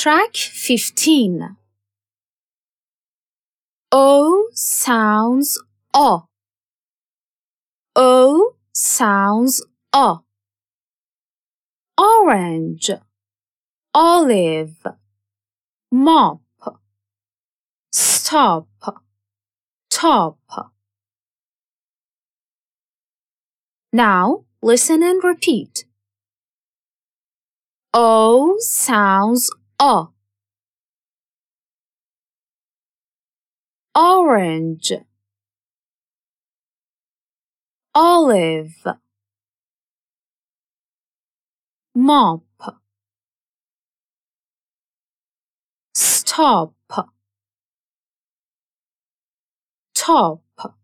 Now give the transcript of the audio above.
Track 15. O sounds O. O sounds O. Orange, olive, mop, stop, top. Now listen and repeat. O sounds O. Orange, olive, mop, stop, top.